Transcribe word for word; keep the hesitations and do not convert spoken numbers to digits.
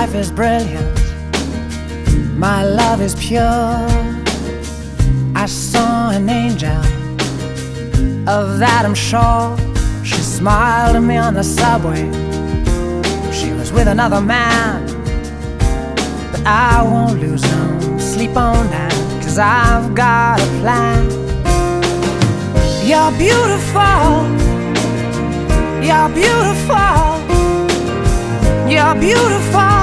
life is brilliant, my love is pure. I saw an angel, of that I'm sure. She smiled at me on the subway. She was with another man, but I won't lose no sleep on that, 'cause I've got a plan. You're beautiful, you're beautiful, you're beautiful.